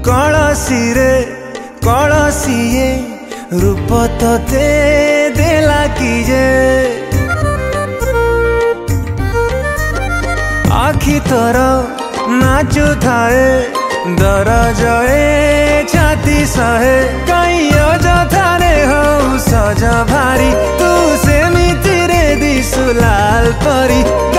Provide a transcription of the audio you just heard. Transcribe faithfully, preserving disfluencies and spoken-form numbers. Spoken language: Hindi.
कलसी रे कलसीए रूप तोते देला किजे आखि तोर नाचु थाए दरजए छाती सहे कहीं अजथारे हो सज भारी तू सेमिति रे दिसु लाल परी।